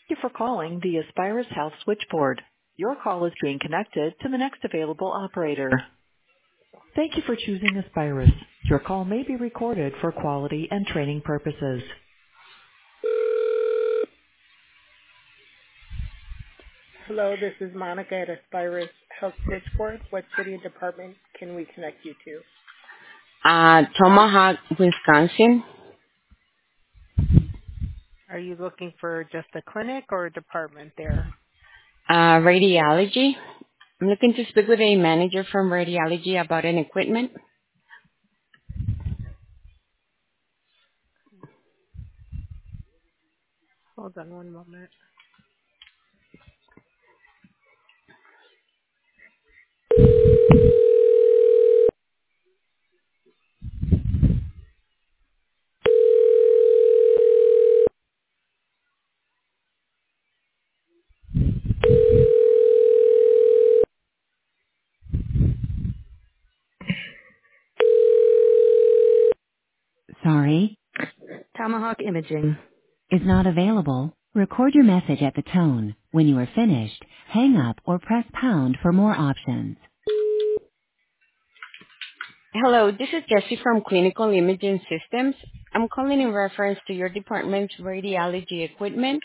Thank you for calling the Aspirus Health switchboard. Your call is being connected to the next available operator. Thank you for choosing Aspirus. Your call may be recorded for quality and training purposes. Hello, this is Monica at Aspirus Health Switchboard. What city and department can we connect you to? Tomahawk, Wisconsin. Are you looking for just a clinic or a department there? Radiology. I'm looking to speak with a manager from radiology about an equipment. Hold on one moment. Sorry, Tomahawk Imaging. is not available. Record your message at the tone. When you are finished, hang up or press pound for more options. Hello, this is Jessie from Clinical Imaging Systems. I'm calling in reference to your department's radiology equipment.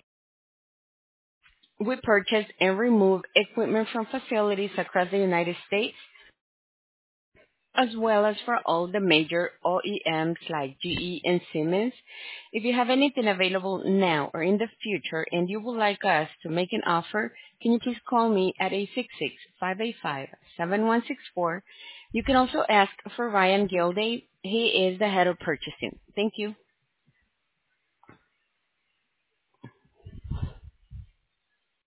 We purchase and remove equipment from facilities across the United States, as well as for all the major OEMs like GE and Siemens. If you have anything available now or in the future and you would like us to make an offer, can you please call me at 866-585-7164. You can also ask for Ryan Gilday. He is the head of purchasing. Thank you.